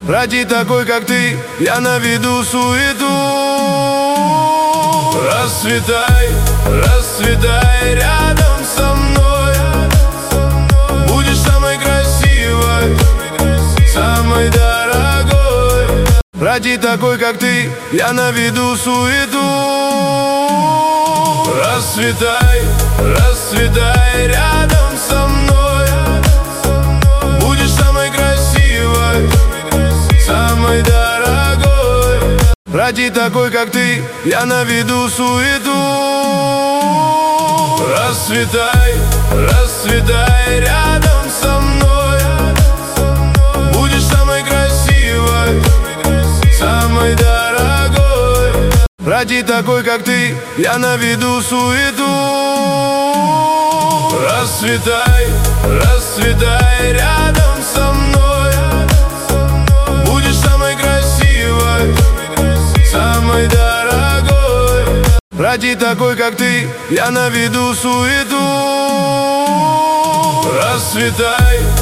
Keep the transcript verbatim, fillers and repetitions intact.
Ради такой, как ты, я наведу суету. Расцветай, расцветай рядом со мной. Будешь самой красивой, самой дорогой. Ради такой, как ты, я наведу суету. Расцветай, расцветай рядом со мной. Будешь самой красивой, самой дорогой. Ради такой, как ты, я наведу суету. Расцветай, расцветай рядом со мной. Будешь самой красивой, самой дорогой. Ради такой, как ты, я наведу суету. Расцветай, расцветай рядом со мной. Будешь самой красивой, самой дорогой. Ради такой, как ты, я наведу суету. Расцветай.